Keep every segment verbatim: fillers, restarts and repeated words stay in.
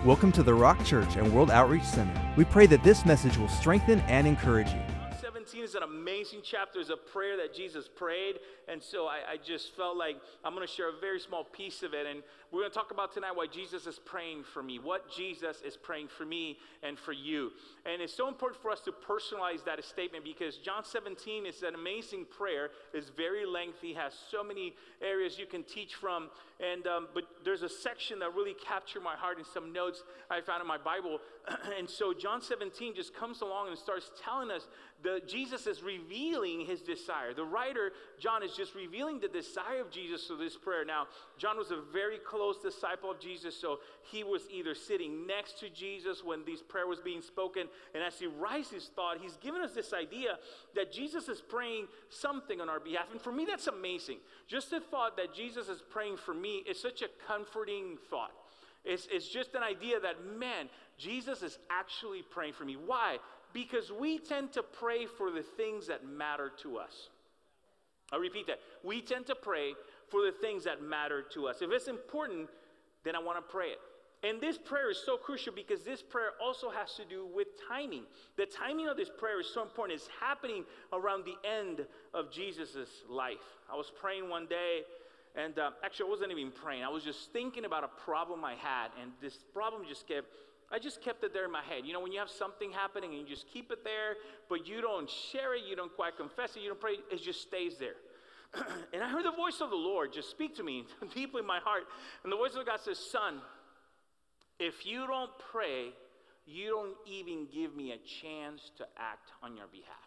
Welcome to the Rock Church and World Outreach Center. We pray that this message will strengthen and encourage you. John seventeen is an amazing chapter. It's a prayer that Jesus prayed, and so I, I just felt like I'm going to share a very small piece of it, and we're going to talk about tonight why Jesus is praying for me, what Jesus is praying for me and for you. And it's so important for us to personalize that statement because John seventeen is an amazing prayer. It's very lengthy, has so many areas you can teach from, and um, but there's a section that really captured my heart in some notes I found in my Bible. And so John seventeen just comes along and starts telling us that Jesus is revealing his desire. The writer, John, is just revealing the desire of Jesus through this prayer. Now, John was a very close disciple of Jesus, so he was either sitting next to Jesus when this prayer was being spoken, and as he writes his thought, he's given us this idea that Jesus is praying something on our behalf. And for me, that's amazing. Just the thought that Jesus is praying for me is such a comforting thought. It's, it's just an idea that, man, Jesus is actually praying for me. Why? Because we tend to pray for the things that matter to us. I'll repeat that. We tend to pray for the things that matter to us. If it's important, then I want to pray it. And this prayer is so crucial because this prayer also has to do with timing. The timing of this prayer is so important. It's happening around the end of Jesus' life. I was praying one day, and uh, actually I wasn't even praying. I was just thinking about a problem I had, and this problem just kept, I just kept it there in my head. You know, when you have something happening and you just keep it there, but you don't share it, you don't quite confess it, you don't pray, it just stays there. And I heard the voice of the Lord just speak to me deeply in my heart. And the voice of God says, son, if you don't pray, you don't even give me a chance to act on your behalf.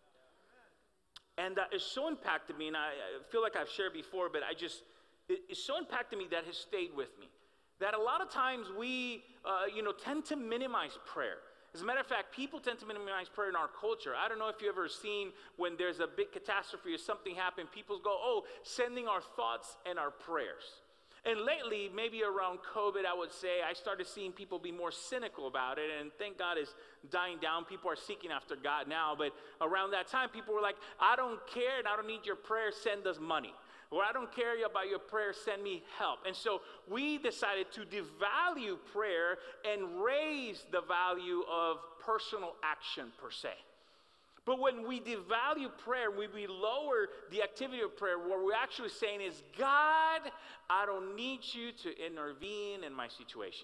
And uh, it so impacted me, and I, I feel like I've shared before, but I just, it, it so impacted me that it has stayed with me. That a lot of times we, uh, you know, tend to minimize prayer. As a matter of fact, people tend to minimize prayer in our culture. I don't know if you've ever seen when there's a big catastrophe or something happen, people go, oh, sending our thoughts and our prayers. And lately, maybe around COVID, I would say, I started seeing people be more cynical about it, and thank God it's dying down. People are seeking after God now, but around that time, people were like, I don't care and I don't need your prayer, send us money. Or I don't care about your prayer, send me help. And so we decided to devalue prayer and raise the value of personal action per se. But when we devalue prayer, when we lower the activity of prayer, what we're actually saying is, God, I don't need you to intervene in my situation.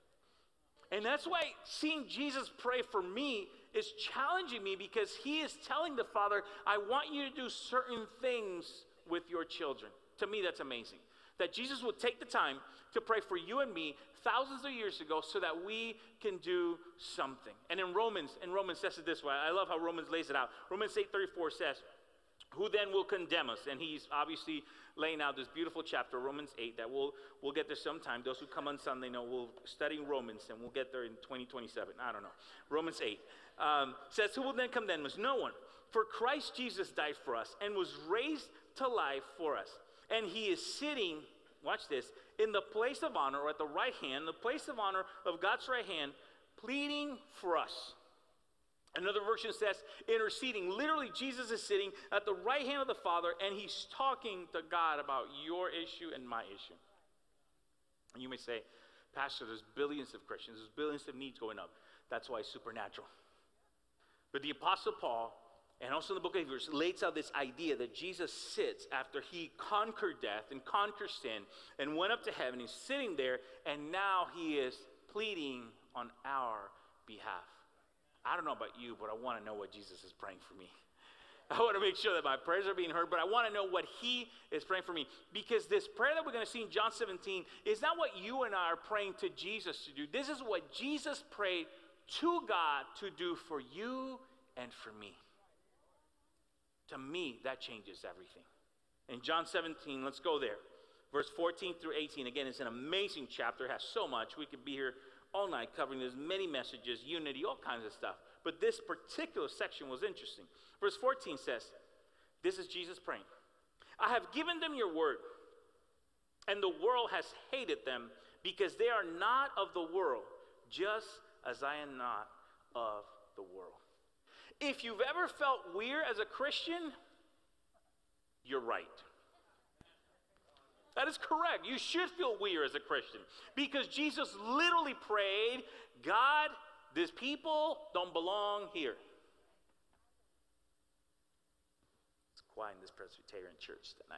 And that's why seeing Jesus pray for me is challenging me, because he is telling the Father, I want you to do certain things with your children. To me, that's amazing. That Jesus would take the time to pray for you and me thousands of years ago so that we can do something. And in Romans, and Romans says it this way. I love how Romans lays it out. Romans eight thirty-four says, who then will condemn us? And he's obviously laying out this beautiful chapter, Romans eight, that we'll, we'll get there sometime. Those who come on Sunday know we'll study Romans, and we'll get there in twenty twenty-seven. I don't know. Romans eight um, says, who will then condemn us? No one. For Christ Jesus died for us and was raised to life for us. And he is sitting, watch this, in the place of honor, or at the right hand, the place of honor of God's right hand, pleading for us. Another version says interceding. Literally, Jesus is sitting at the right hand of the Father, and he's talking to God about your issue and my issue. And you may say, Pastor, there's billions of Christians, there's billions of needs going up. That's why it's supernatural. But the Apostle Paul, and also in the book of Hebrews, lays out this idea that Jesus sits after he conquered death and conquered sin and went up to heaven. He's sitting there, and now he is pleading on our behalf. I don't know about you, but I want to know what Jesus is praying for me. I want to make sure that my prayers are being heard, but I want to know what he is praying for me. Because this prayer that we're going to see in John seventeen is not what you and I are praying to Jesus to do. This is what Jesus prayed to God to do for you and for me. To me, that changes everything. In John seventeen, let's go there. Verse fourteen through eighteen. Again, it's an amazing chapter. It has so much. We could be here all night covering this, many messages, unity, all kinds of stuff. But this particular section was interesting. Verse fourteen says, this is Jesus praying. I have given them your word, and the world has hated them because they are not of the world, just as I am not of the world. If you've ever felt weird as a Christian, you're right. That is correct. You should feel weird as a Christian because Jesus literally prayed, God, these people don't belong here. It's quiet in this Presbyterian church tonight.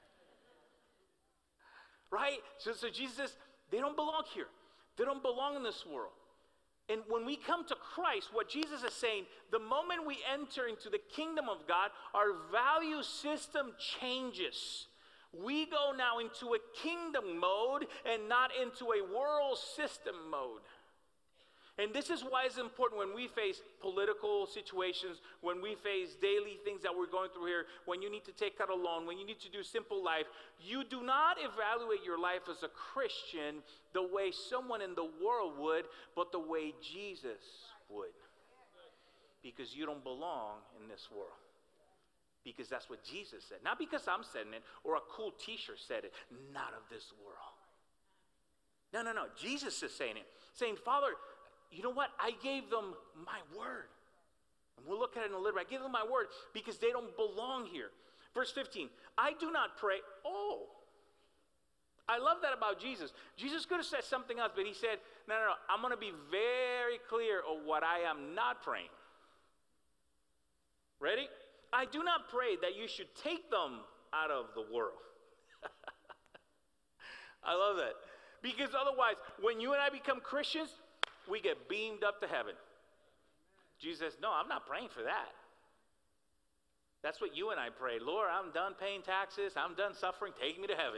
Right? So, so Jesus says, they don't belong here. They don't belong in this world. And when we come to Christ, what Jesus is saying, the moment we enter into the kingdom of God, our value system changes. We go now into a kingdom mode and not into a world system mode. And this is why it's important when we face political situations, when we face daily things that we're going through here, when you need to take out a loan, when you need to do simple life, you do not evaluate your life as a Christian the way someone in the world would, but the way Jesus would. Because you don't belong in this world. Because that's what Jesus said. Not because I'm saying it or a cool t-shirt said it. Not of this world. No, no, no. Jesus is saying it. Saying, Father, you know what? I gave them my word. And we'll look at it in a little bit. I gave them my word because they don't belong here. Verse fifteen. I do not pray. Oh. I love that about Jesus. Jesus could have said something else, but he said, no, no, no. I'm going to be very clear of what I am not praying. Ready? I do not pray that you should take them out of the world. I love that. Because otherwise, when you and I become Christians, we get beamed up to heaven. Jesus says, no, I'm not praying for that. That's what you and I pray. Lord, I'm done paying taxes. I'm done suffering. Take me to heaven.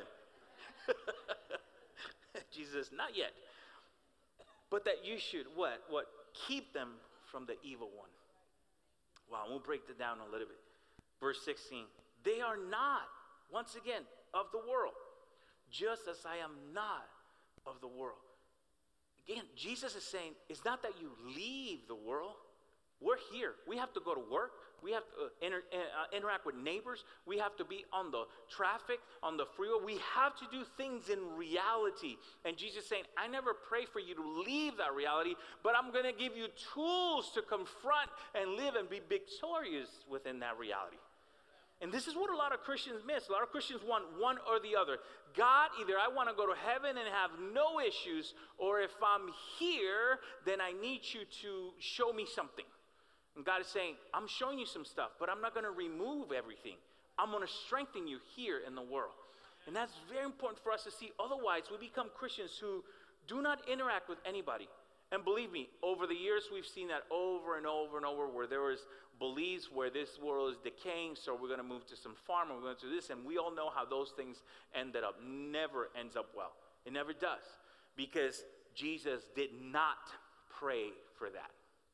Jesus says, not yet. But that you should, what? What? Keep them from the evil one. Wow, we'll break that down a little bit. Verse sixteen, they are not, once again, of the world, just as I am not of the world. Again, Jesus is saying, it's not that you leave the world. We're here. We have to go to work. We have to uh, inter, uh, interact with neighbors. We have to be on the traffic, on the freeway. We have to do things in reality. And Jesus is saying, I never pray for you to leave that reality, but I'm going to give you tools to confront and live and be victorious within that reality. And this is what a lot of Christians miss. A lot of Christians want one or the other. God, either I want to go to heaven and have no issues, or if I'm here, then I need you to show me something. And God is saying, I'm showing you some stuff, but I'm not going to remove everything. I'm going to strengthen you here in the world. And that's very important for us to see. Otherwise, we become Christians who do not interact with anybody. And believe me, over the years, we've seen that over and over and over, where there was beliefs where this world is decaying, so we're going to move to some farm, and we're going to do this. And we all know how those things ended up. Never ends up well. It never does. Because Jesus did not pray for that.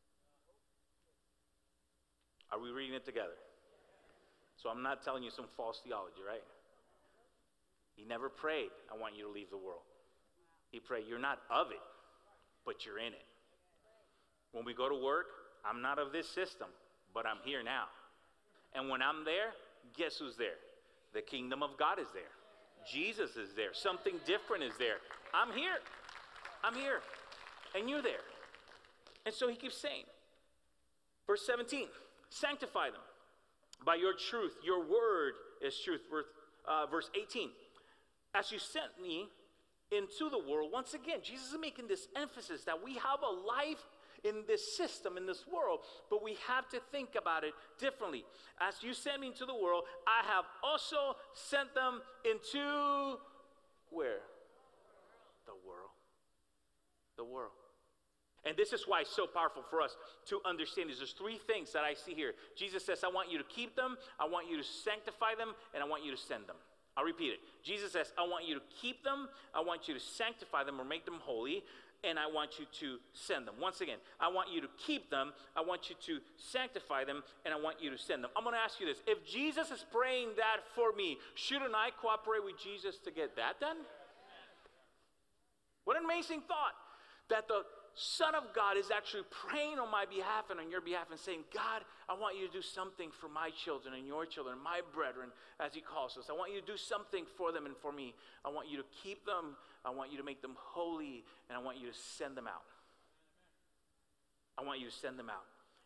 Are we reading it together? So I'm not telling you some false theology, right? He never prayed, I want you to leave the world. He prayed, you're not of it, but you're in it. When we go to work, I'm not of this system, but I'm here now. And when I'm there, guess who's there? The kingdom of God is there. Jesus is there. Something different is there. I'm here. I'm here. And you're there. And so he keeps saying, verse seventeen, sanctify them by your truth. Your word is truth. Verse, uh, verse eighteen, as you sent me into the world, once again, Jesus is making this emphasis that we have a life in this system, in this world, but we have to think about it differently. As you sent me into the world, I have also sent them into where? The world. The world. And this is why it's so powerful for us to understand. There's three things that I see here. Jesus says, I want you to keep them, I want you to sanctify them, and I want you to send them. I'll repeat it. Jesus says, I want you to keep them, I want you to sanctify them or make them holy, and I want you to send them. Once again, I want you to keep them, I want you to sanctify them, and I want you to send them. I'm going to ask you this. If Jesus is praying that for me, shouldn't I cooperate with Jesus to get that done? What an amazing thought, that the Son of God is actually praying on my behalf and on your behalf and saying, God, I want you to do something for my children and your children, my brethren, as he calls us. I want you to do something for them and for me. I want you to keep them. I want you to make them holy, and I want you to send them out. I want you to send them out.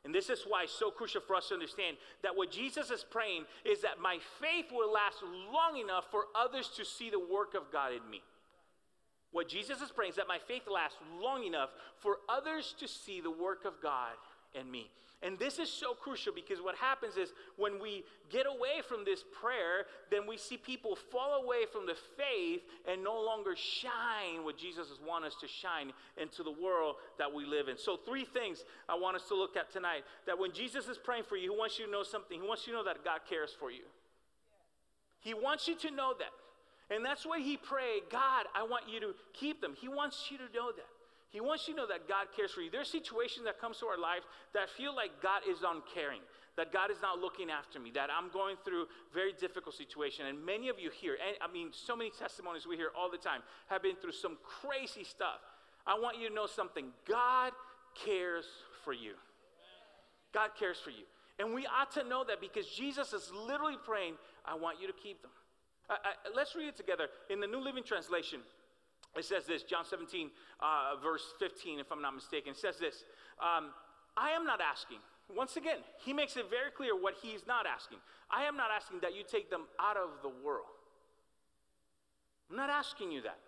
And this is why it's so crucial for us to understand that what Jesus is praying is that my faith will last long enough for others to see the work of God in me. What Jesus is praying is that my faith lasts long enough for others to see the work of God in me. And this is so crucial because what happens is when we get away from this prayer, then we see people fall away from the faith and no longer shine what Jesus wants us to shine into the world that we live in. So three things I want us to look at tonight. That when Jesus is praying for you, he wants you to know something. He wants you to know that God cares for you. He wants you to know that. And that's why he prayed, God, I want you to keep them. He wants you to know that. He wants you to know that God cares for you. There's situations that come to our life that feel like God is uncaring, that God is not looking after me, that I'm going through very difficult situation. And many of you here, and I mean, so many testimonies we hear all the time, have been through some crazy stuff. I want you to know something. God cares for you. God cares for you. And we ought to know that because Jesus is literally praying, I want you to keep them. I, I, let's read it together. In the New Living Translation, it says this, John seventeen, uh, verse fifteen, if I'm not mistaken. It says this, um, I am not asking. Once again, he makes it very clear what he's not asking. I am not asking that you take them out of the world. I'm not asking you that.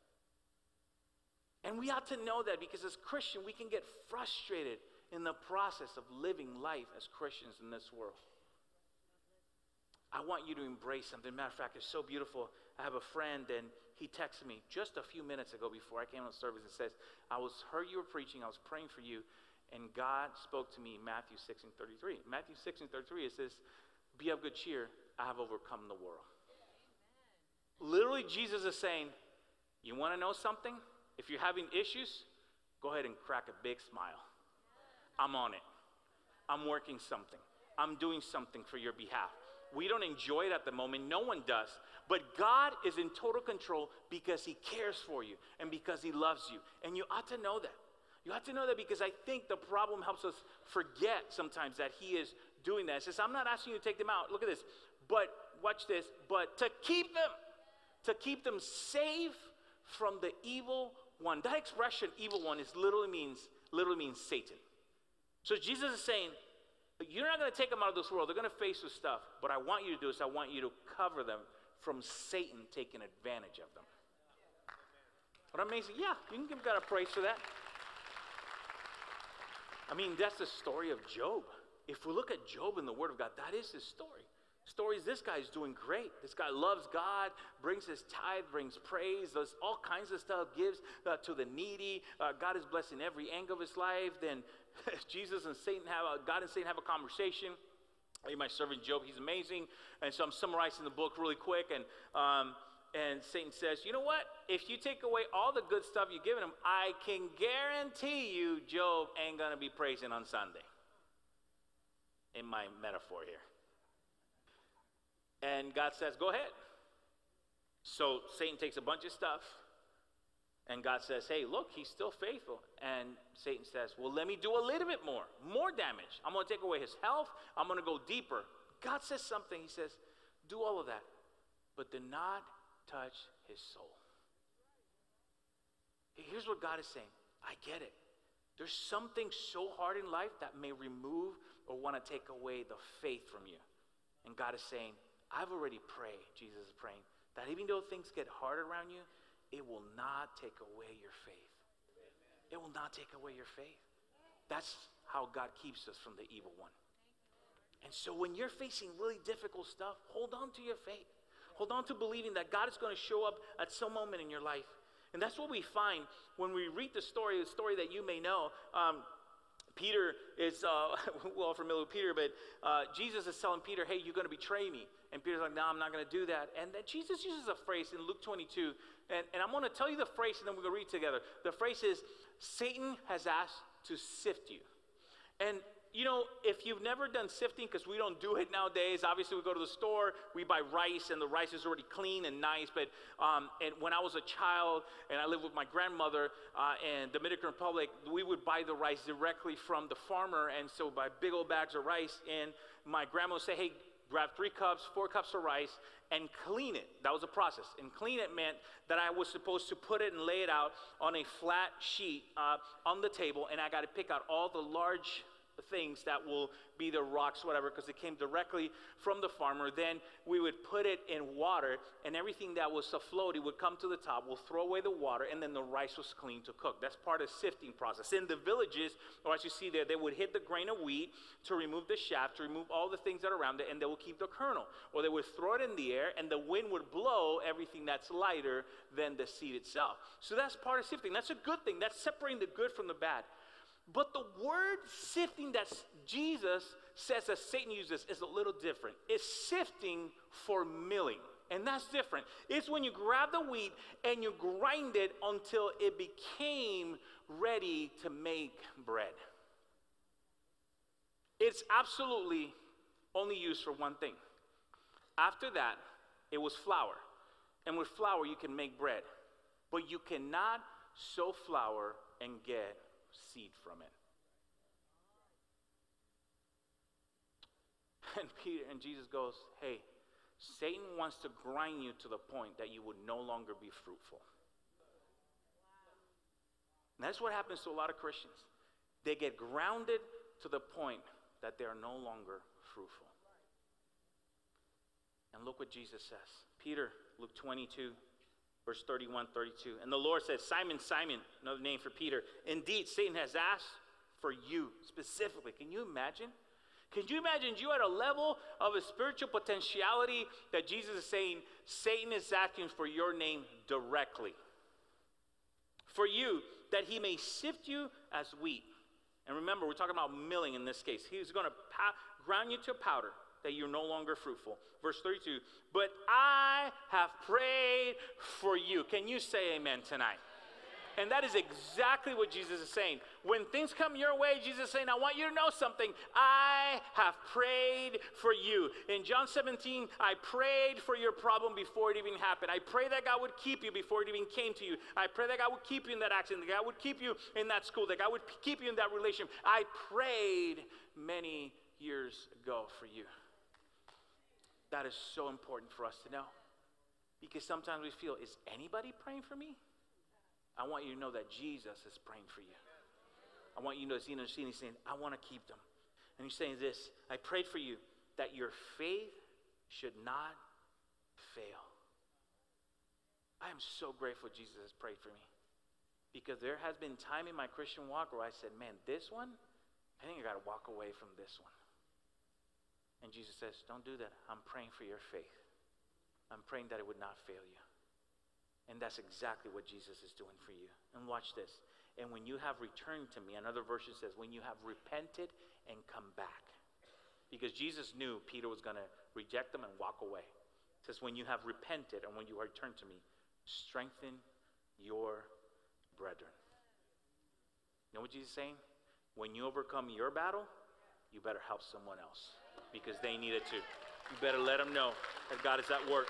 And we ought to know that because as Christians, we can get frustrated in the process of living life as Christians in this world. I want you to embrace something. Matter of fact, it's so beautiful. I have a friend, and he texted me just a few minutes ago before I came on service and says, I was heard you were preaching, I was praying for you, and God spoke to me in Matthew six and thirty-three. Matthew six and thirty-three, it says, be of good cheer, I have overcome the world. Amen. Literally, Jesus is saying, you want to know something? If you're having issues, go ahead and crack a big smile. I'm on it. I'm working something. I'm doing something for your behalf. We don't enjoy it at the moment. No one does. But God is in total control because he cares for you and because he loves you. And you ought to know that. You ought to know that because I think the problem helps us forget sometimes that he is doing that. It says, I'm not asking you to take them out. Look at this. But, watch this, but to keep them, to keep them safe from the evil one. That expression, evil one, is literally means, literally means Satan. So Jesus is saying, you're not going to take them out of this world. They're going to face with stuff. What I want you to do is I want you to cover them from Satan taking advantage of them. What amazing. Yeah, you can give God a praise for that. I mean, that's the story of Job. If we look at Job in the Word of God, that is his story. Story is this guy is doing great. This guy loves God, brings his tithe, brings praise, does all kinds of stuff, gives uh, to the needy. Uh, God is blessing every angle of his life. Then Jesus and Satan have a, God and Satan have a conversation. Hey, my servant Job, he's amazing. And so I'm summarizing the book really quick. And um, and Satan says, you know what? If you take away all the good stuff you've given him, I can guarantee you Job ain't going to be praising on Sunday. In my metaphor here. And God says, go ahead. So Satan takes a bunch of stuff. And God says, hey, look, he's still faithful. And Satan says, well, let me do a little bit more. More damage. I'm going to take away his health. I'm going to go deeper. God says something. He says, do all of that. But do not touch his soul. Here's what God is saying. I get it. There's something so hard in life that may remove or want to take away the faith from you. And God is saying, I've already prayed, Jesus is praying, that even though things get hard around you, it will not take away your faith. It will not take away your faith. That's how God keeps us from the evil one. And so when you're facing really difficult stuff, hold on to your faith. Hold on to believing that God is going to show up at some moment in your life. And that's what we find when we read the story, the story that you may know. Um, Peter is, uh, we're all familiar with Peter, but uh, Jesus is telling Peter, hey, you're going to betray me. And Peter's like, no, I'm not going to do that. And then Jesus uses a phrase in Luke twenty-two, and, and I'm going to tell you the phrase, and then we're going to read together. The phrase is, Satan has asked to sift you. And, you know, if you've never done sifting, because we don't do it nowadays, obviously we go to the store, we buy rice, and the rice is already clean and nice, but um, and when I was a child, and I lived with my grandmother uh, in Dominican Republic, we would buy the rice directly from the farmer, and so buy big old bags of rice, and my grandma would say, hey, grab three cups, four cups of rice, and clean it. That was a process. And clean it meant that I was supposed to put it and lay it out on a flat sheet uh, on the table, and I got to pick out all the large things that will be the rocks, whatever, because it came directly from the farmer. Then we would put it in water, and everything that was afloat, it would come to the top. We'll throw away the water, and then the rice was clean to cook. That's part of the sifting process. In the villages, or as you see there, they would hit the grain of wheat to remove the shaft, to remove all the things that are around it, and they will keep the kernel. Or they would throw it in the air, and the wind would blow everything that's lighter than the seed itself. So that's part of sifting. That's a good thing. That's separating the good from the bad. But the word sifting that Jesus says that Satan uses is a little different. It's sifting for milling. And that's different. It's when you grab the wheat and you grind it until it became ready to make bread. It's absolutely only used for one thing. After that, it was flour. And with flour, you can make bread. But you cannot sow flour and get seed from it. And Peter and Jesus goes, hey, Satan wants to grind you to the point that you would no longer be fruitful. And that's what happens to a lot of Christians. They get grounded to the point that they are no longer fruitful. And look what Jesus says. Peter, Luke twenty-two, verse thirty-one, thirty-two. And the Lord says, Simon, Simon, another name for Peter, indeed, Satan has asked for you specifically. Can you imagine? Can you imagine you at a level of a spiritual potentiality that Jesus is saying, Satan is asking for your name directly. For you, that he may sift you as wheat. And remember, we're talking about milling in this case. He's going to pow- ground you to powder, that you're no longer fruitful. Verse thirty-two, but I have prayed for you. Can you say amen tonight? And that is exactly what Jesus is saying. When things come your way, Jesus is saying, I want you to know something. I have prayed for you. In John seventeen, I prayed for your problem before it even happened. I pray that God would keep you before it even came to you. I pray that God would keep you in that accident, that God would keep you in that school, that God would keep you in that relationship. I prayed many years ago for you. That is so important for us to know. Because sometimes we feel, is anybody praying for me? I want you to know that Jesus is praying for you. I want you to know, you know, he's saying, I want to keep them. And he's saying this, I prayed for you that your faith should not fail. I am so grateful Jesus has prayed for me. Because there has been time in my Christian walk where I said, man, this one, I think I got to walk away from this one. And Jesus says, don't do that. I'm praying for your faith. I'm praying that it would not fail you. And that's exactly what Jesus is doing for you. And watch this. And when you have returned to me, another version says, when you have repented and come back. Because Jesus knew Peter was going to reject them and walk away. It says, when you have repented and when you return to me, strengthen your brethren. You know what Jesus is saying? When you overcome your battle, you better help someone else. Because they need it too. You better let them know that God is at work.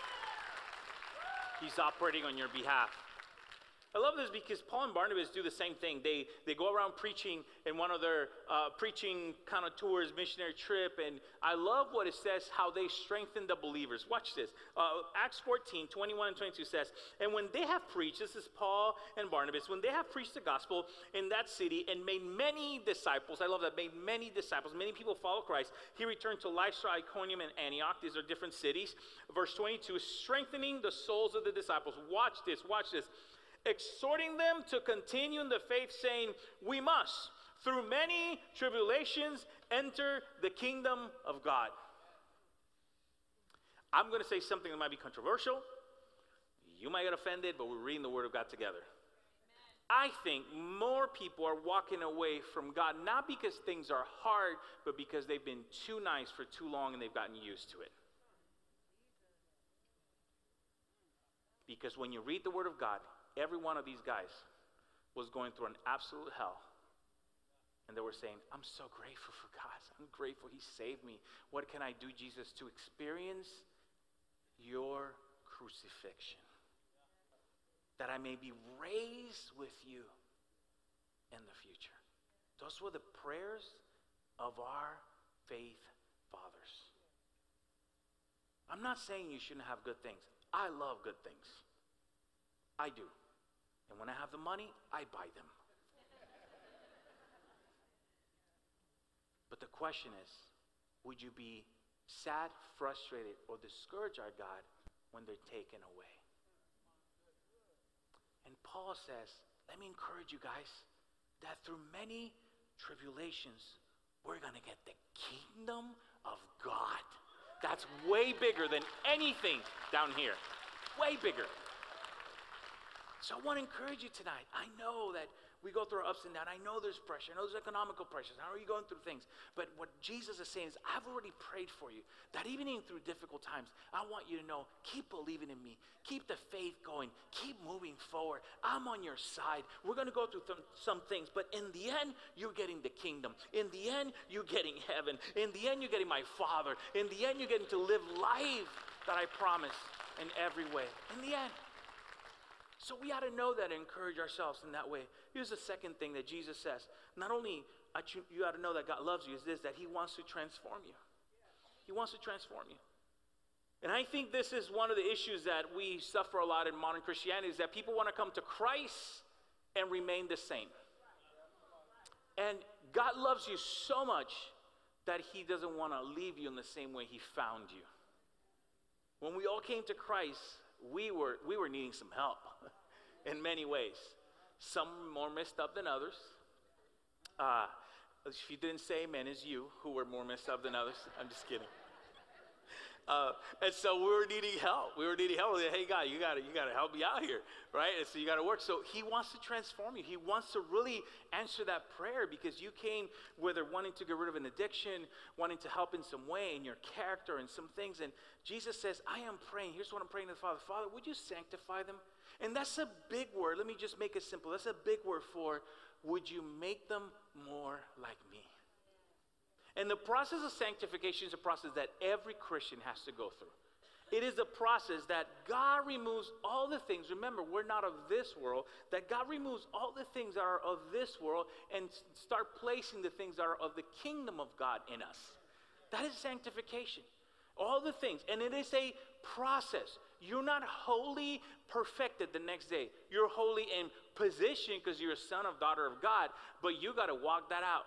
He's operating on your behalf. I love this because Paul and Barnabas do the same thing. They they go around preaching in one of their uh, preaching kind of tours, missionary trip, and I love what it says, how they strengthen the believers. Watch this. Uh, Acts fourteen, twenty-one and twenty-two says, and when they have preached, this is Paul and Barnabas, when they have preached the gospel in that city and made many disciples, I love that, made many disciples, many people follow Christ, he returned to Lystra, Iconium, and Antioch. These are different cities. Verse twenty-two, strengthening the souls of the disciples. Watch this, watch this. Exhorting them to continue in the faith, saying, we must, through many tribulations, enter the kingdom of God. I'm going to say something that might be controversial. You might get offended, but we're reading the Word of God together. Amen. I think more people are walking away from God, not because things are hard, but because they've been too nice for too long and they've gotten used to it. Because when you read the Word of God, every one of these guys was going through an absolute hell. And they were saying, I'm so grateful for God. I'm grateful He saved me. What can I do, Jesus, to experience your crucifixion? That I may be raised with you in the future. Those were the prayers of our faith fathers. I'm not saying you shouldn't have good things. I love good things. I do. And when I have the money, I buy them. the question is, would you be sad, frustrated, or discourage our God when they're taken away? And Paul says, let me encourage you guys that through many tribulations, we're going to get the kingdom of God. That's way bigger than anything down here. Way bigger. So I want to encourage you tonight. I know that we go through our ups and downs. I know there's pressure. I know there's economical pressures. How are you going through things? But what Jesus is saying is, I've already prayed for you. That even through difficult times, I want you to know, keep believing in me. Keep the faith going. Keep moving forward. I'm on your side. We're going to go through th- some things, but in the end, you're getting the kingdom. In the end, you're getting heaven. In the end, you're getting my Father. In the end, you're getting to live life that I promised in every way. In the end. So we ought to know that and encourage ourselves in that way. Here's the second thing that Jesus says. Not only you ought to know that God loves you, is this, that he wants to transform you. He wants to transform you. And I think this is one of the issues that we suffer a lot in modern Christianity, is that people want to come to Christ and remain the same. And God loves you so much that he doesn't want to leave you in the same way he found you. When we all came to Christ, we were we were needing some help in many ways. Some more messed up than others. Uh, if you didn't say amen, it's you who were more messed up than others. I'm just kidding. Uh, and so we were needing help. We were needing help. Hey, God, you gotta, you gotta help me out here, right? And so you gotta work. So he wants to transform you. He wants to really answer that prayer, because you came whether wanting to get rid of an addiction, wanting to help in some way in your character and some things. And Jesus says, I am praying. Here's what I'm praying to the Father. Father, would you sanctify them? And that's a big word. Let me just make it simple. That's a big word for, would you make them more like me? And the process of sanctification is a process that every Christian has to go through. It is a process that God removes all the things. Remember, we're not of this world. That God removes all the things that are of this world and start placing the things that are of the kingdom of God in us. That is sanctification. All the things. And it is a process. You're not wholly perfected the next day. You're wholly in position because you're a son or daughter of God. But you got to walk that out.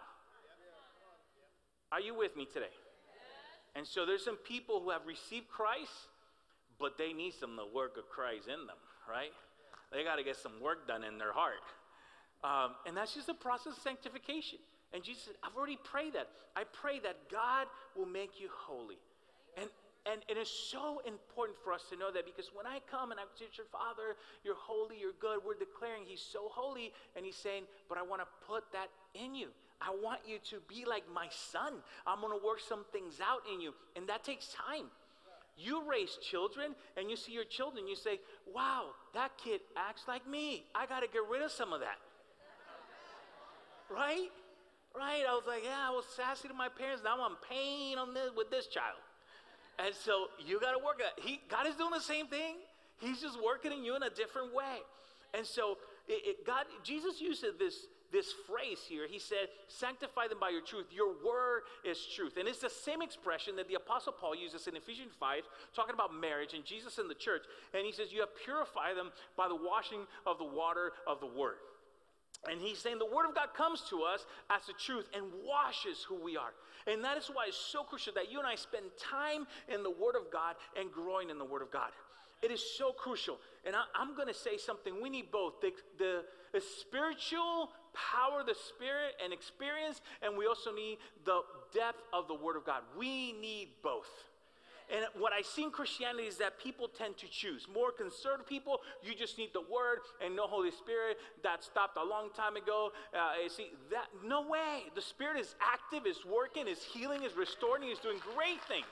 Are you with me today? Yes. And so there's some people who have received Christ, but they need some of the work of Christ in them, right? They got to get some work done in their heart. Um, and that's just a process of sanctification. And Jesus said, I've already prayed that. I pray that God will make you holy. And And it is so important for us to know that, because when I come and I say, your Father, you're holy, you're good, we're declaring he's so holy, and he's saying, but I want to put that in you. I want you to be like my son. I'm going to work some things out in you, and that takes time. You raise children, and you see your children, you say, wow, that kid acts like me. I got to get rid of some of that. Right? Right? I was like, yeah, I was sassy to my parents. Now I'm pain on this with this child. And so you got to work at it. He, God is doing the same thing. He's just working in you in a different way. And so it, it, God, Jesus uses this, this phrase here. He said, sanctify them by your truth. Your word is truth. And it's the same expression that the Apostle Paul uses in Ephesians five, talking about marriage and Jesus in the church. And he says, you have purified them by the washing of the water of the word. And he's saying the word of God comes to us as the truth and washes who we are. And that is why it's so crucial that you and I spend time in the word of God and growing in the word of God. It is so crucial. And I, I'm going to say something. We need both. The, the, the spiritual power of the Spirit and experience, and we also need the depth of the word of God. We need both. And what I see in Christianity is that people tend to choose. More conservative people, you just need the word and no Holy Spirit. That stopped a long time ago. Uh, see, that no way. The Spirit is active, is working, is healing, is restoring, is doing great things.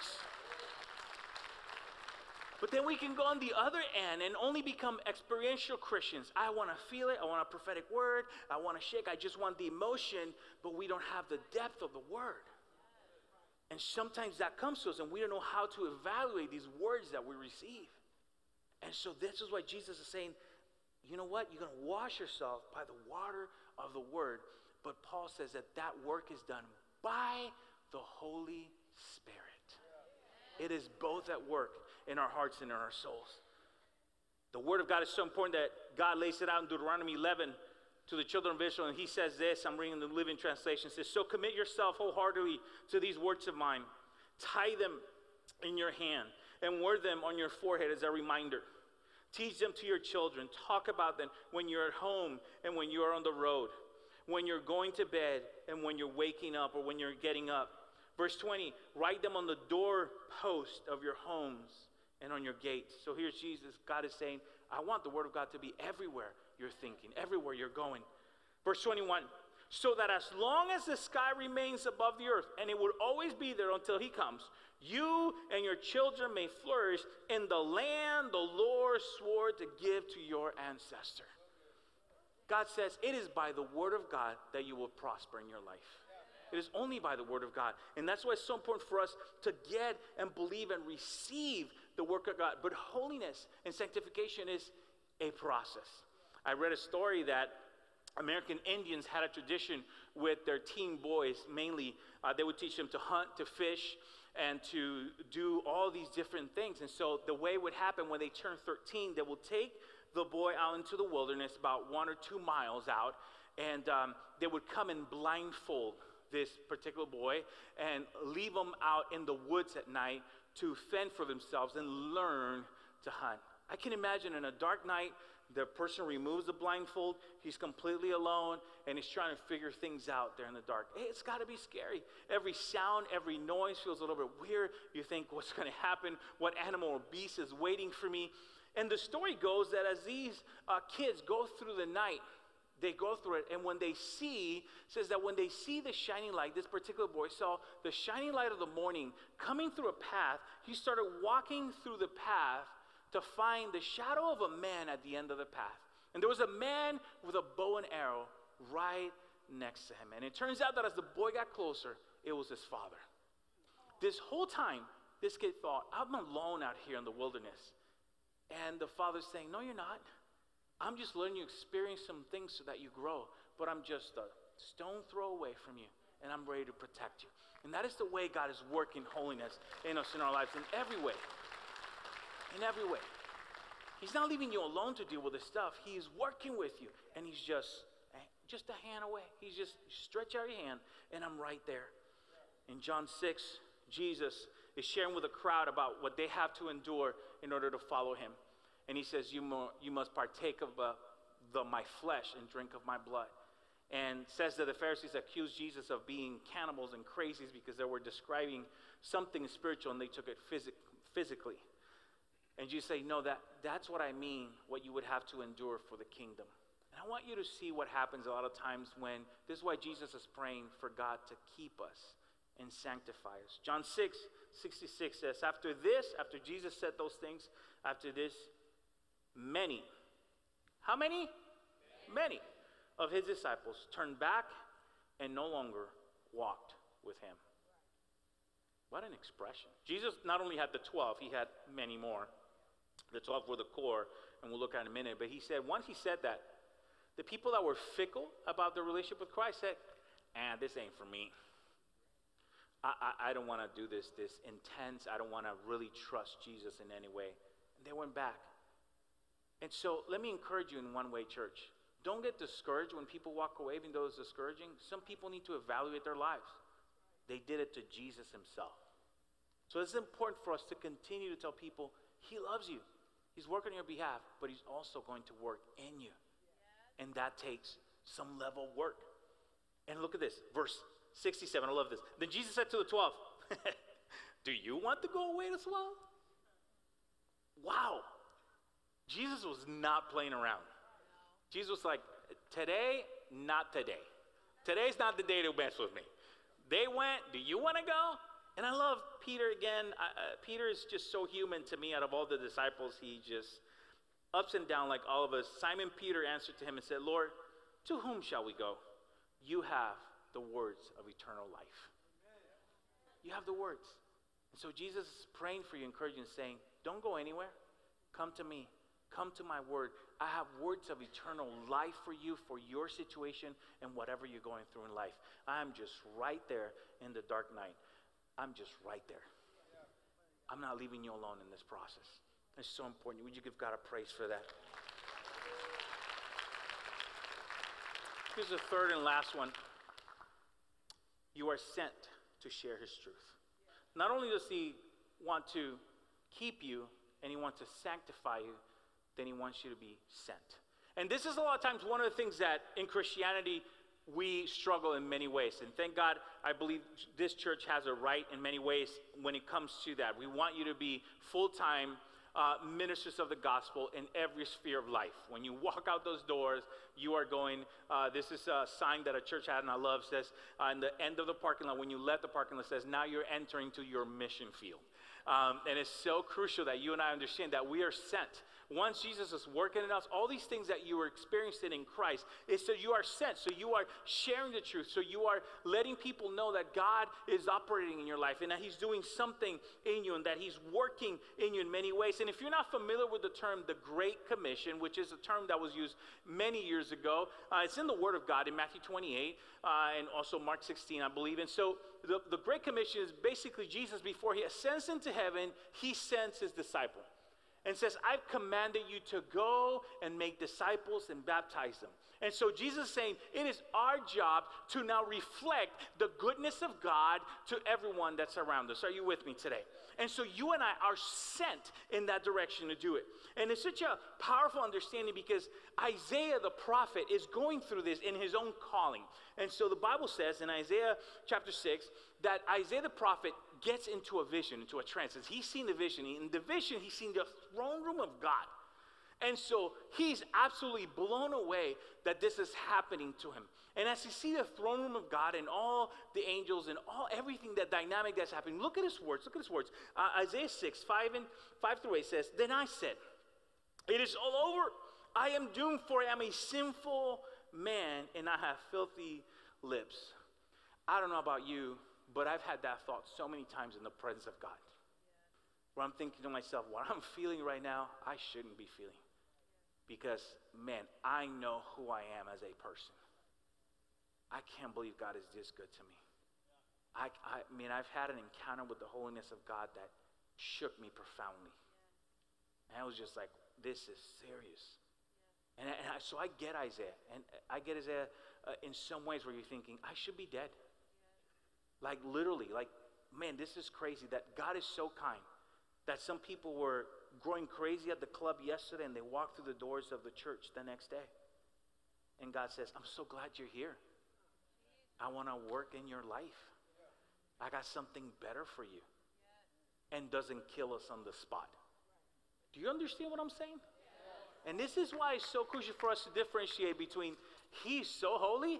But then we can go on the other end and only become experiential Christians. I want to feel it. I want a prophetic word. I want to shake. I just want the emotion, but we don't have the depth of the word. And sometimes that comes to us, and we don't know how to evaluate these words that we receive. And so this is why Jesus is saying, you know what? You're going to wash yourself by the water of the word. But Paul says that that work is done by the Holy Spirit. It is both at work in our hearts and in our souls. The word of God is so important that God lays it out in Deuteronomy eleven to to the children of Israel, and he says this, I'm reading the Living Translation, it says, so commit yourself wholeheartedly to these words of mine. Tie them in your hand and wear them on your forehead as a reminder. Teach them to your children. Talk about them when you're at home and when you're on the road, when you're going to bed and when you're waking up or when you're getting up. Verse twenty, write them on the doorpost of your homes and on your gates. So here's Jesus. God is saying, I want the word of God to be everywhere you're thinking, everywhere you're going. Verse twenty-one, so that as long as the sky remains above the earth, and it will always be there until he comes, you and your children may flourish in the land the Lord swore to give to your ancestor. God says it is by the word of God that you will prosper in your life. It is only by the word of God. And that's why it's so important for us to get and believe and receive the work of God. But holiness and sanctification is a process. I read a story that American Indians had a tradition with their teen boys, mainly. Uh, they would teach them to hunt, to fish, and to do all these different things. And so the way it would happen when they turned thirteen, they will take the boy out into the wilderness, about one or two miles out, and um, they would come and blindfold this particular boy and leave him out in the woods at night to fend for themselves and learn to hunt. I can imagine in a dark night, the person removes the blindfold, he's completely alone, and he's trying to figure things out there in the dark. Hey, it's got to be scary. Every sound, every noise feels a little bit weird. You think, what's going to happen? What animal or beast is waiting for me? And the story goes that as these uh, kids go through the night, they go through it, and when they see, says that when they see the shining light, this particular boy saw the shining light of the morning coming through a path. He started walking through the path to find the shadow of a man at the end of the path. And there was a man with a bow and arrow right next to him. And it turns out that as the boy got closer, it was his father. This whole time, this kid thought, I'm alone out here in the wilderness. And the father's saying, no, you're not. I'm just letting you experience some things so that you grow. But I'm just a stone throw away from you, and I'm ready to protect you. And that is the way God is working holiness in us in our lives, in every way. In every way. He's not leaving you alone to deal with this stuff. He's working with you, and he's just, just a hand away. He's just, stretch out your hand, and I'm right there. In John six, Jesus is sharing with a crowd about what they have to endure in order to follow him. And he says, you, mo- you must partake of uh, the, my flesh and drink of my blood. And says that the Pharisees accused Jesus of being cannibals and crazies because they were describing something spiritual and they took it phys- physically. And you say, no, that, that's what I mean, what you would have to endure for the kingdom. And I want you to see what happens a lot of times when, this is why Jesus is praying for God to keep us and sanctify us. John six, sixty-six says, after this, after Jesus said those things, after this, many, how many? Many, many of his disciples turned back and no longer walked with him. What an expression. Jesus not only had the twelve, he had many more. The twelve were the core, and we'll look at it in a minute. But he said, once he said that, the people that were fickle about their relationship with Christ said, ah, this ain't for me. I, I, I don't want to do this, this intense. I don't want to really trust Jesus in any way. And they went back. And so let me encourage you in one way, church. Don't get discouraged when people walk away, even though it's discouraging. Some people need to evaluate their lives. They did it to Jesus himself. So it's important for us to continue to tell people, he loves you. He's working on your behalf, but he's also going to work in you. And that takes some level of work. And look at this, verse sixty-seven, I love this. Then Jesus said to the twelve, do you want to go away as well? Wow. Jesus was not playing around. Jesus was like, today, not today. Today's not the day to mess with me. They went, do you want to go? And I love Peter again. Uh, Peter is just so human to me. Out of all the disciples, he just ups and down like all of us. Simon Peter answered to him and said, Lord, to whom shall we go? You have the words of eternal life. You have the words. And so Jesus is praying for you, encouraging, saying, don't go anywhere. Come to me. Come to my word. I have words of eternal life for you, for your situation and whatever you're going through in life. I'm just right there in the dark night. I'm just right there. I'm not leaving you alone in this process. It's so important. Would you give God a praise for that? Here's the third and last one. You are sent to share his truth. Not only does he want to keep you and he wants to sanctify you, then he wants you to be sent. And this is a lot of times one of the things that in Christianity we struggle in many ways. And thank God, I believe this church has a right in many ways when it comes to that. We want you to be full-time uh, ministers of the gospel in every sphere of life. When you walk out those doors, you are going, uh, this is a sign that a church had and I love, says, uh, in the end of the parking lot, when you left the parking lot, says, now you're entering to your mission field. Um, and it's so crucial that you and I understand that we are sent. Once Jesus is working in us, all these things that you are experiencing in Christ is so you are sent, so you are sharing the truth, so you are letting people know that God is operating in your life and that he's doing something in you and that he's working in you in many ways. And if you're not familiar with the term, the Great Commission, which is a term that was used many years ago, uh, it's in the Word of God in Matthew twenty-eight uh, and also Mark sixteen, I believe. And so the, the Great Commission is basically Jesus, before he ascends into heaven, he sends his disciple and says, I've commanded you to go and make disciples and baptize them. And so Jesus is saying, it is our job to now reflect the goodness of God to everyone that's around us. Are you with me today? And so you and I are sent in that direction to do it. And it's such a powerful understanding because Isaiah the prophet is going through this in his own calling. And so the Bible says in Isaiah chapter six that Isaiah the prophet gets into a vision, into a trance. As he's seen the vision, in the vision he's seen the throne room of God. And so he's absolutely blown away that this is happening to him. And as he sees the throne room of God and all the angels and all everything, that dynamic that's happening, look at his words, look at his words. Uh, Isaiah six, five and five through eight says, then I said, it is all over. I am doomed, for I am a sinful man and I have filthy lips. I don't know about you, but I've had that thought so many times in the presence of God. Where I'm thinking to myself, what I'm feeling right now, I shouldn't be feeling. Because, man, I know who I am as a person. I can't believe God is this good to me. I, I mean, I've had an encounter with the holiness of God that shook me profoundly. And I was just like, this is serious. And, I, and I, so I get Isaiah. And I get Isaiah uh, in some ways where you're thinking, I should be dead. Like literally, like, man, this is crazy that God is so kind that some people were going crazy at the club yesterday and they walked through the doors of the church the next day. And God says, I'm so glad you're here. I want to work in your life. I got something better for you. And doesn't kill us on the spot. Do you understand what I'm saying? And this is why it's so crucial for us to differentiate between he's so holy,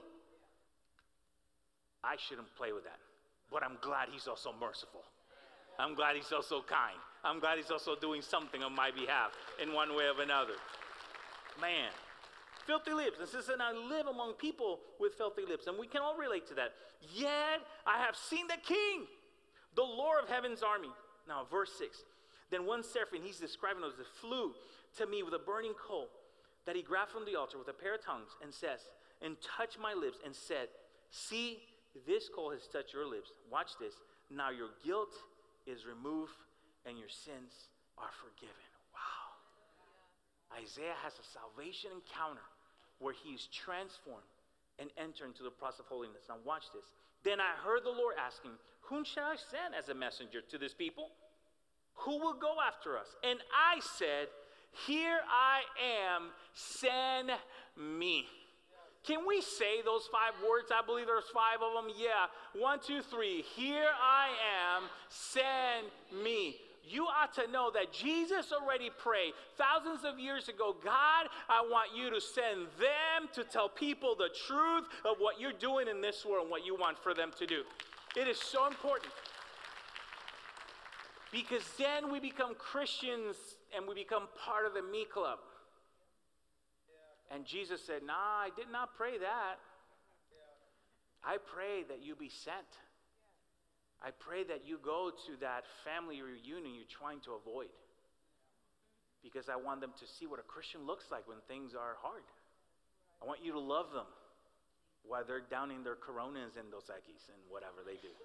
I shouldn't play with that. But I'm glad he's also merciful. I'm glad he's also kind. I'm glad he's also doing something on my behalf in one way or another. Man, filthy lips. And says, and I live among people with filthy lips. And we can all relate to that. Yet I have seen the King, the Lord of heaven's army. Now, verse six. Then one seraphim, he's describing those, that flew to me with a burning coal that he grabbed from the altar with a pair of tongues and says, and touched my lips and said, see, this coal has touched your lips. Watch this. Now your guilt is removed and your sins are forgiven. Wow. Isaiah has a salvation encounter where he is transformed and enter into the process of holiness. Now watch this. Then I heard the Lord asking, whom shall I send as a messenger to this people? Who will go after us? And I said, here I am, send me. Can we say those five words? I believe there's five of them. Yeah. One, two, three. Here I am, send me. You ought to know that Jesus already prayed thousands of years ago, God, I want you to send them to tell people the truth of what you're doing in this world and what you want for them to do. It is so important. Because then we become Christians and we become part of the me club. And Jesus said, nah, I did not pray that. I pray that you be sent. I pray that you go to that family reunion you're trying to avoid. Because I want them to see what a Christian looks like when things are hard. I want you to love them while they're down in their Coronas and Dos Equis and whatever they do.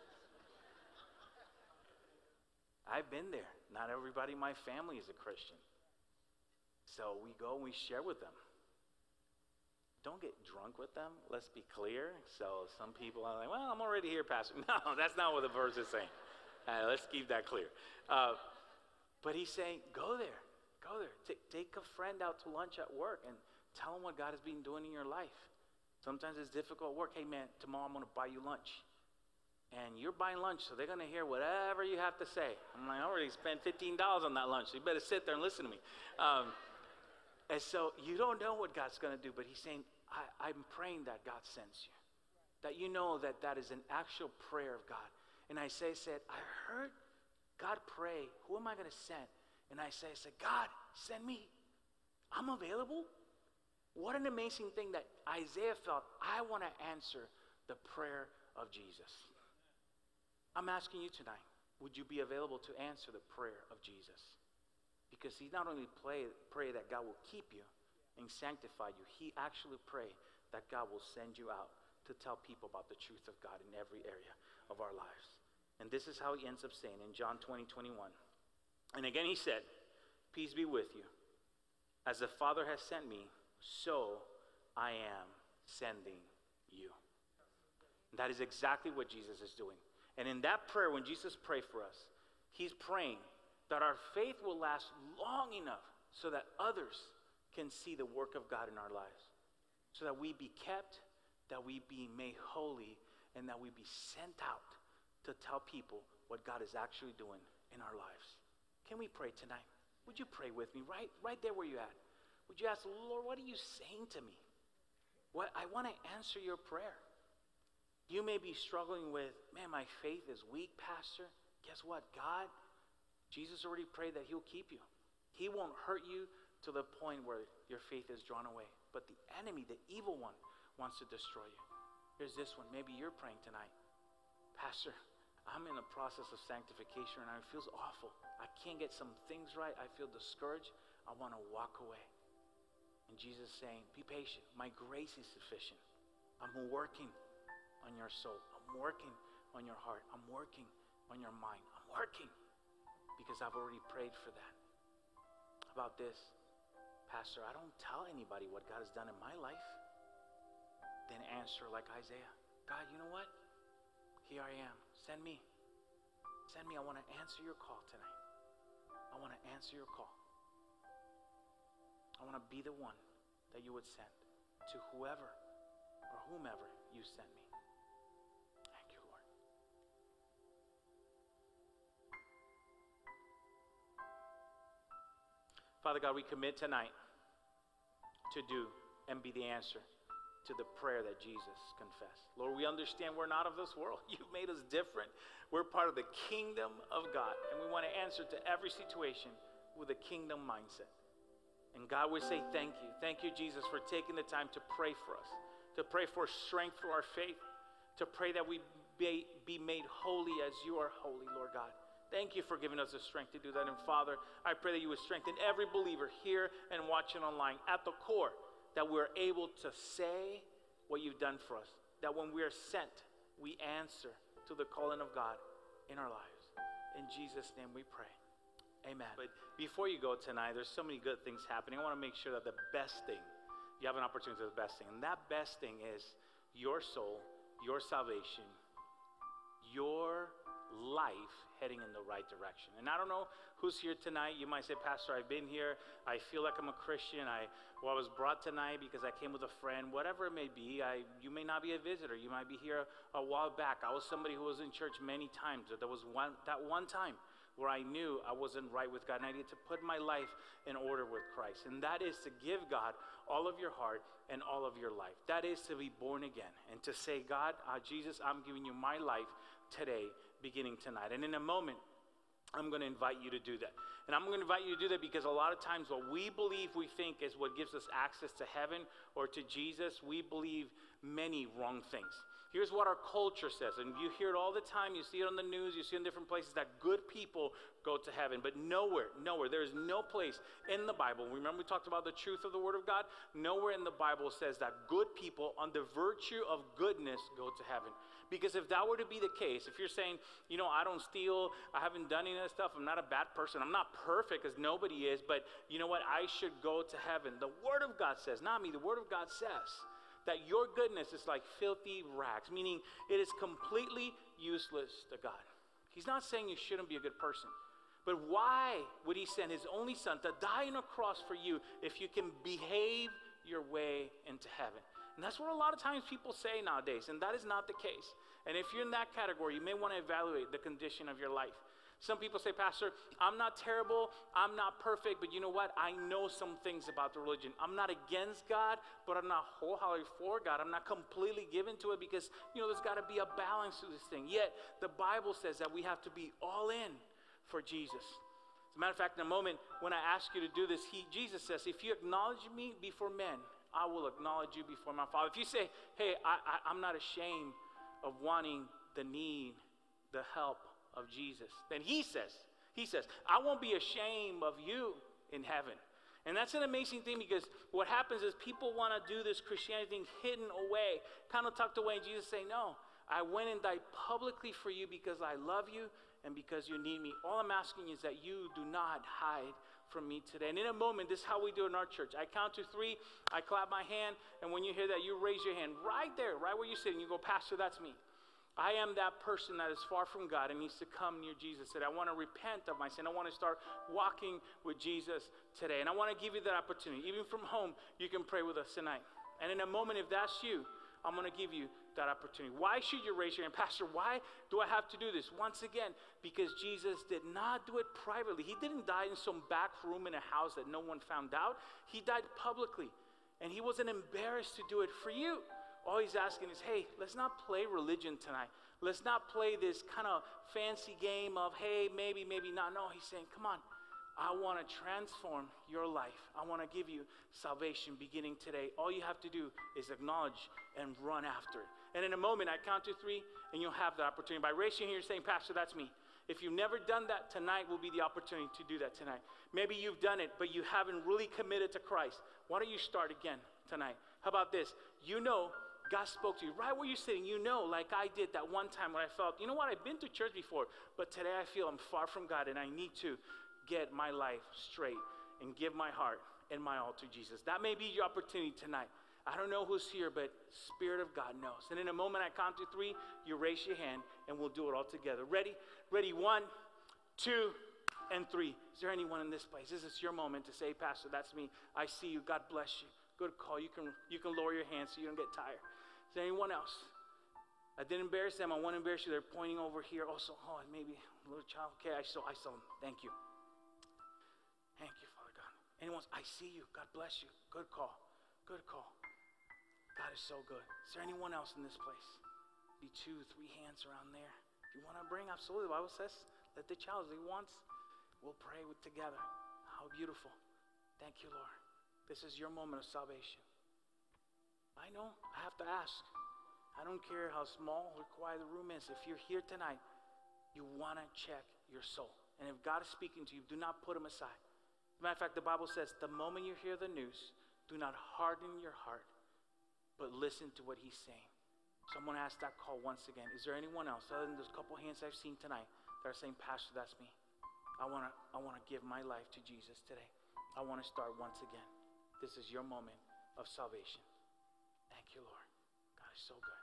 I've been there. Not everybody in my family is a Christian. So we go and we share with them. don't get drunk with them. Let's be clear. So some people are like, well, I'm already here, Pastor. No, that's not what the verse is saying. Uh, let's keep that clear. Uh, but he's saying, go there. Go there. T- take a friend out to lunch at work and tell them what God has been doing in your life. Sometimes it's difficult work. Hey, man, tomorrow I'm going to buy you lunch. And you're buying lunch, so they're going to hear whatever you have to say. I'm like, I already spent fifteen dollars on that lunch, so you better sit there and listen to me. Um, And so you don't know what God's going to do, but he's saying, I, I'm praying that God sends you. That you know that that is an actual prayer of God. And Isaiah said, I heard God pray, who am I going to send? And Isaiah said, God, send me. I'm available. What an amazing thing that Isaiah felt, I want to answer the prayer of Jesus. I'm asking you tonight, would you be available to answer the prayer of Jesus? Because he not only pray, pray that God will keep you and sanctify you, he actually pray that God will send you out to tell people about the truth of God in every area of our lives. And this is how he ends up saying in John twenty, twenty-one. And again he said, peace be with you. As the Father has sent me, so I am sending you. And that is exactly what Jesus is doing. And in that prayer, when Jesus prayed for us, he's praying that our faith will last long enough so that others can see the work of God in our lives. So that we be kept, that we be made holy, and that we be sent out to tell people what God is actually doing in our lives. Can we pray tonight? Would you pray with me right, right there where you're at? Would you ask, Lord, what are you saying to me? What, I want to answer your prayer. You may be struggling with, man, my faith is weak, Pastor. Guess what? God, Jesus already prayed that he'll keep you. He won't hurt you to the point where your faith is drawn away. But the enemy, the evil one, wants to destroy you. Here's this one. Maybe you're praying tonight. Pastor, I'm in a process of sanctification and it feels awful. I can't get some things right. I feel discouraged. I want to walk away. And Jesus is saying, be patient. My grace is sufficient. I'm working on your soul. I'm working on your heart. I'm working on your mind. I'm working. Because I've already prayed for that. How about this? Pastor, I don't tell anybody what God has done in my life. Then answer like Isaiah. God, you know what? Here I am. Send me. Send me. I want to answer your call tonight. I want to answer your call. I want to be the one that you would send to whoever or whomever you send me. Thank you, Lord. Father God, we commit tonight to do and be the answer to the prayer that Jesus confessed. Lord, we understand we're not of this world. You made us different. We're part of the kingdom of God, and we want to answer to every situation with a kingdom mindset. And God, we say thank you. Thank you, Jesus, for taking the time to pray for us, to pray for strength for our faith, to pray that we be, be made holy as you are holy, Lord God. Thank you for giving us the strength to do that. And Father, I pray that you would strengthen every believer here and watching online at the core, that we're able to say what you've done for us, that when we are sent, we answer to the calling of God in our lives. In Jesus' name we pray. Amen. But before you go tonight, there's so many good things happening. I want to make sure that the best thing, you have an opportunity for the best thing. And that best thing is your soul, your salvation, your life heading in the right direction. And I don't know who's here tonight. You might say, Pastor, I've been here. I feel like I'm a Christian. I, well, I was brought tonight because I came with a friend. Whatever it may be, I, you may not be a visitor. You might be here a, a while back. I was somebody who was in church many times. There was one that one time where I knew I wasn't right with God and I needed to put my life in order with Christ. And that is to give God all of your heart and all of your life. That is to be born again and to say, God, uh, Jesus, I'm giving you my life today, beginning tonight. And in a moment, I'm going to invite you to do that. And I'm going to invite you to do that because a lot of times what we believe we think is what gives us access to heaven or to Jesus, we believe many wrong things. Here's what our culture says, and you hear it all the time. You see it on the news, you see it in different places, that good people go to heaven. But nowhere, nowhere, there is no place in the Bible. Remember we talked about the truth of the Word of God? Nowhere in the Bible says that good people, on the virtue of goodness, go to heaven. Because if that were to be the case, if you're saying, you know, I don't steal, I haven't done any of that stuff, I'm not a bad person, I'm not perfect, as nobody is, but you know what, I should go to heaven. The Word of God says, not me, the Word of God says that your goodness is like filthy rags, meaning it is completely useless to God. He's not saying you shouldn't be a good person, but why would he send his only son to die on a cross for you if you can behave your way into heaven? And that's what a lot of times people say nowadays, and that is not the case. And if you're in that category, you may want to evaluate the condition of your life. Some people say, Pastor, I'm not terrible, I'm not perfect, but you know what? I know some things about the religion. I'm not against God, but I'm not wholeheartedly for God. I'm not completely given to it because, you know, there's got to be a balance to this thing. Yet, the Bible says that we have to be all in for Jesus. As a matter of fact, in a moment, when I ask you to do this, he, Jesus says, if you acknowledge me before men, I will acknowledge you before my Father. If you say, hey, I, I, I'm not ashamed of wanting the need, the help of Jesus, then he says, he says, I won't be ashamed of you in heaven. And that's an amazing thing, because what happens is people want to do this Christianity thing hidden away, kind of tucked away, and Jesus saying, no, I went and died publicly for you because I love you and because you need me. All I'm asking is that you do not hide from me today. And in a moment, this is how we do it in our church. I count to three, I clap my hand, and when you hear that, you raise your hand right there, right where you're sitting. You go, Pastor, that's me. I am that person that is far from God and needs to come near Jesus today. I want to repent of my sin. I want to start walking with Jesus today. And I want to give you that opportunity. Even from home, you can pray with us tonight. And in a moment, if that's you, I'm going to give you that opportunity. Why should you raise your hand? Pastor, why do I have to do this? Once again, because Jesus did not do it privately. He didn't die in some back room in a house that no one found out. He died publicly. And he wasn't embarrassed to do it for you. All he's asking is, hey, let's not play religion tonight. Let's not play this kind of fancy game of, hey, maybe, maybe not. No, he's saying, come on, I want to transform your life. I want to give you salvation beginning today. All you have to do is acknowledge and run after it. And in a moment, I count to three, and you'll have the opportunity. By raising your hand, you're saying, Pastor, that's me. If you've never done that, tonight will be the opportunity to do that tonight. Maybe you've done it, but you haven't really committed to Christ. Why don't you start again tonight? How about this? You know God spoke to you right where you're sitting. You know, like I did that one time when I felt, you know what, I've been to church before, but today I feel I'm far from God and I need to get my life straight and give my heart and my all to Jesus. That may be your opportunity tonight. I don't know who's here, but Spirit of God knows. And in a moment, I count to three, you raise your hand and we'll do it all together. Ready? Ready? One, two, and three. Is there anyone in this place? This is your moment to say, Pastor, that's me. I see you. God bless you. Good call. You can, you can lower your hands so you don't get tired. Is there anyone else? I didn't embarrass them. I won't embarrass you. They're pointing over here. Also, oh, maybe a little child. Okay, I saw, I saw them. Thank you. Thank you, Father God. Anyone? I see you. God bless you. Good call. Good call. God is so good. Is there anyone else in this place? Be two, three hands around there. If you want to bring, absolutely. The Bible says, let the child, as he wants, we'll pray with together. How beautiful. Thank you, Lord. This is your moment of salvation. I know, I have to ask. I don't care how small or quiet the room is. If you're here tonight, you want to check your soul. And if God is speaking to you, do not put him aside. As a matter of fact, the Bible says, the moment you hear the news, do not harden your heart, but listen to what he's saying. So I'm going to ask that call once again. Is there anyone else, other than those couple hands I've seen tonight, that are saying, Pastor, that's me. I want to I want to give my life to Jesus today. I want to start once again. This is your moment of salvation. Thank you, Lord. God is so good.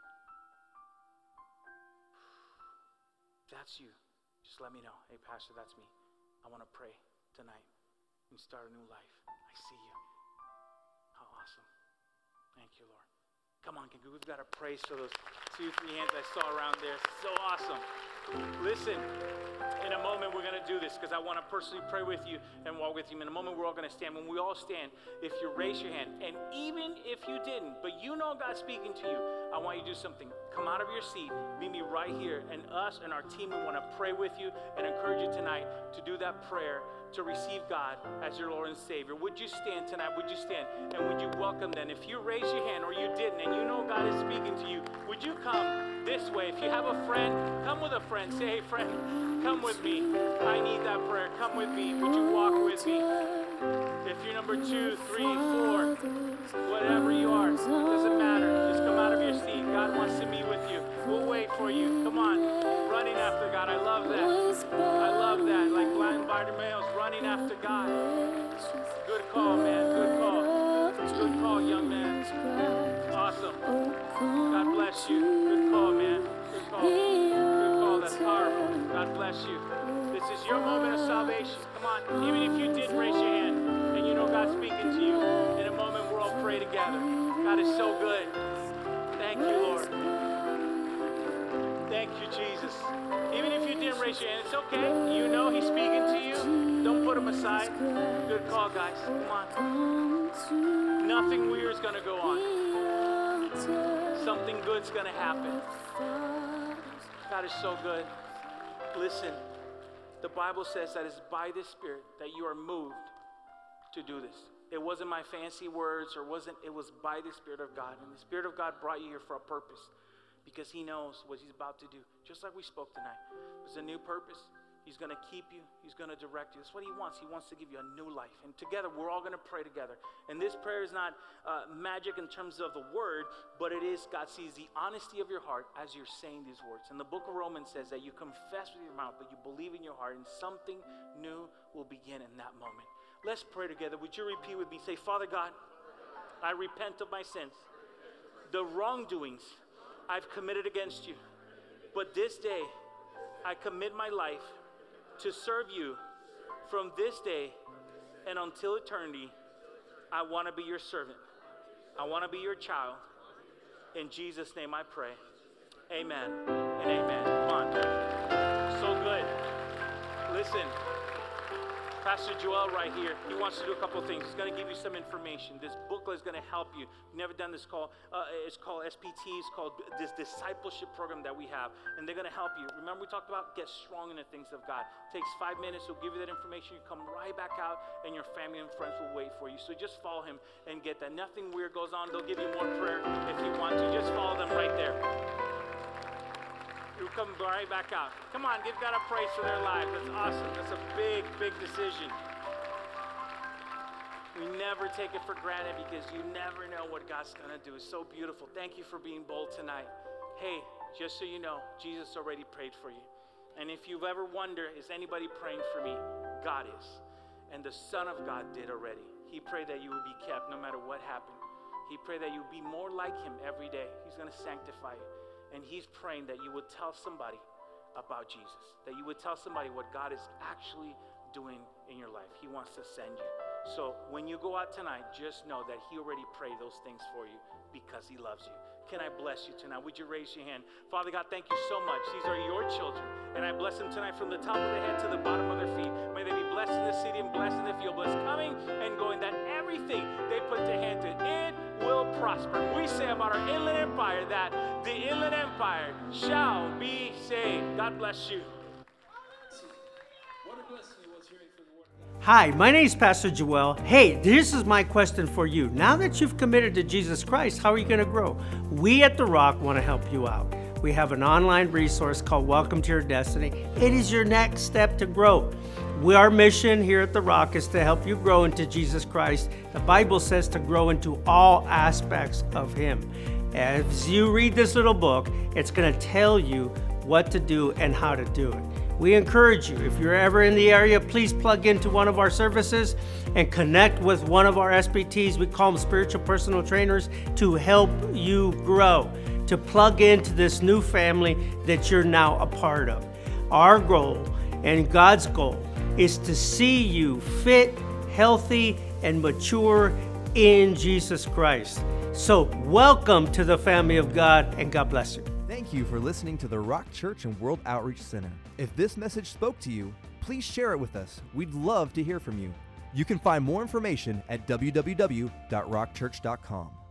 If that's you, just let me know. Hey, Pastor, that's me. I want to pray tonight and start a new life. I see you. How awesome. Thank you, Lord. Come on, we've got to praise for those two, three hands I saw around there. So awesome. Listen, in a moment we're going to do this because I want to personally pray with you and walk with you. In a moment we're all going to stand. When we all stand, if you raise your hand, and even if you didn't, but you know God's speaking to you, I want you to do something. Come out of your seat, meet me right here, and us and our team, we want to pray with you and encourage you tonight to do that prayer to receive God as your Lord and Savior. Would you stand tonight? Would you stand? And would you welcome them? If you raise your hand or you didn't and you know God is speaking to you, would you come this way. If you have a friend, come with a friend. Say, hey, friend, come with me. I need that prayer. Come with me. Would you walk with me? If you're number two, three, four, whatever you are, it doesn't matter. Just come out of your seat. God wants to meet with you. We'll wait for you. Come on. Running after God. I love that. I love that. Like blind Bartimaeus running after God. Good call, man. Good call. Good call, young man. Awesome. God bless you. Good call, man. Good call. Good call. That's powerful. God bless you. This is your moment of salvation. Come on. Even if you didn't raise your hand and you know God's speaking to you, in a moment we'll all pray together. God is so good. Thank you, Lord. Thank you, Jesus. Even if you didn't raise your hand, it's okay. You know He's speaking to you. Don't put Him aside. Good call, guys. Come on. Nothing weird is going to go on. Something good's going to happen. God is so good. Listen, the Bible says that it's by the Spirit that you are moved to do this. It wasn't my fancy words, or wasn't, it was by the Spirit of God. And the Spirit of God brought you here for a purpose, because He knows what He's about to do. Just like we spoke tonight. There's a new purpose. He's going to keep you. He's going to direct you. That's what He wants. He wants to give you a new life. And together, we're all going to pray together. And this prayer is not uh, magic in terms of the word, but it is, God sees the honesty of your heart as you're saying these words. And the book of Romans says that you confess with your mouth, but you believe in your heart, and something new will begin in that moment. Let's pray together. Would you repeat with me? Say, Father God, I repent of my sins, the wrongdoings I've committed against you. But this day, I commit my life to serve you. From this day and until eternity, I want to be your servant. I want to be your child. In Jesus' name I pray. Amen and amen. Come on. So good. Listen. Pastor Joel right here, he wants to do a couple of things. He's going to give you some information. This booklet is going to help you. You've never done this call. Uh, it's called S P T. It's called this discipleship program that we have. And they're going to help you. Remember we talked about get strong in the things of God. It takes five minutes. He'll give you that information. You come right back out, and your family and friends will wait for you. So just follow him and get that. Nothing weird goes on. They'll give you more prayer if you want to. Just follow them right there. You come right back out. Come on, give God a praise for their lives. That's awesome. That's a big, big decision. We never take it for granted, because you never know what God's going to do. It's so beautiful. Thank you for being bold tonight. Hey, just so you know, Jesus already prayed for you. And if you've ever wondered, is anybody praying for me? God is. And the Son of God did already. He prayed that you would be kept no matter what happened. He prayed that you would be more like Him every day. He's going to sanctify you. And He's praying that you would tell somebody about Jesus, that you would tell somebody what God is actually doing in your life. He wants to send you. So when you go out tonight, just know that He already prayed those things for you, because He loves you. Can I bless you tonight? Would you raise your hand? Father God, thank you so much. These are your children. And I bless them tonight from the top of their head to the bottom of their feet. May they be blessed in the city and blessed in the field, blessed coming and going, that everything they put their hand to, it will prosper. We say about our Inland Empire that the Inland Empire shall be saved. God bless you. What a blessing it was hearing from the Word of God. Hi, my name is Pastor Joel. Hey, this is my question for you. Now that you've committed to Jesus Christ, how are you going to grow? We at The Rock want to help you out. We have an online resource called Welcome to Your Destiny. It is your next step to grow. We, our mission here at The Rock is to help you grow into Jesus Christ. The Bible says to grow into all aspects of Him. As you read this little book, it's going to tell you what to do and how to do it. We encourage you, if you're ever in the area, please plug into one of our services and connect with one of our S P Ts. We call them spiritual personal trainers, to help you grow, to plug into this new family that you're now a part of. Our goal and God's goal is to see you fit, healthy, and mature in Jesus Christ. So welcome to the family of God, and God bless you. Thank you for listening to the Rock Church and World Outreach Center. If this message spoke to you, please share it with us. We'd love to hear from you. You can find more information at w w w dot rock church dot com.